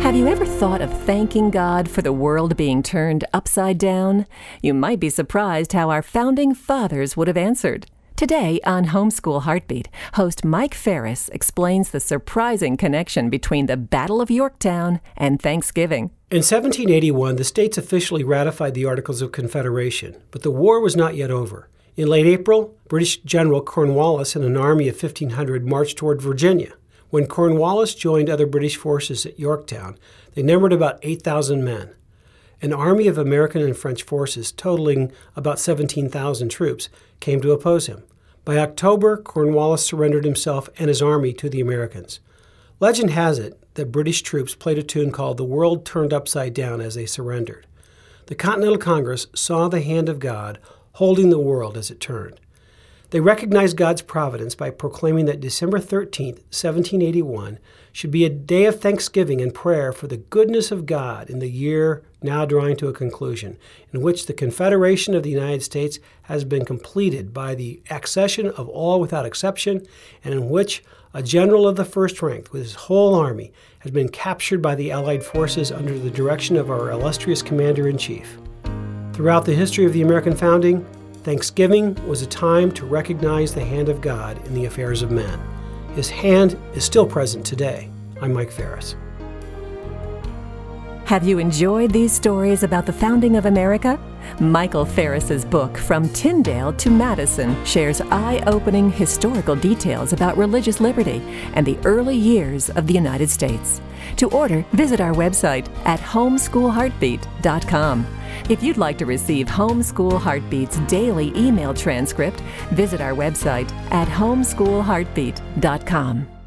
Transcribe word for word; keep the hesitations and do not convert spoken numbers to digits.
Have you ever thought of thanking God for the world being turned upside down? You might be surprised how our founding fathers would have answered. Today on Homeschool Heartbeat, host Mike Ferris explains the surprising connection between the Battle of Yorktown and Thanksgiving. In seventeen eighty-one, the states officially ratified the Articles of Confederation, but the war was not yet over. In late April, British General Cornwallis and an army of fifteen hundred marched toward Virginia. When Cornwallis joined other British forces at Yorktown, they numbered about eight thousand men. An army of American and French forces, totaling about seventeen thousand troops, came to oppose him. By October, Cornwallis surrendered himself and his army to the Americans. Legend has it that British troops played a tune called "The World Turned Upside Down" as they surrendered. The Continental Congress saw the hand of God holding the world as it turned. They recognized God's providence by proclaiming that December thirteenth, seventeen eighty-one, should be a day of thanksgiving and prayer for the goodness of God in the year now drawing to a conclusion, in which the Confederation of the United States has been completed by the accession of all without exception, and in which a general of the first rank with his whole army has been captured by the Allied forces under the direction of our illustrious Commander-in-Chief. Throughout the history of the American founding, Thanksgiving was a time to recognize the hand of God in the affairs of men. His hand is still present today. I'm Mike Ferris. Have you enjoyed these stories about the founding of America? Michael Ferris's book, From Tyndale to Madison, shares eye-opening historical details about religious liberty and the early years of the United States. To order, visit our website at homeschool heartbeat dot com. If you'd like to receive Homeschool Heartbeat's daily email transcript, visit our website at homeschool heartbeat dot com.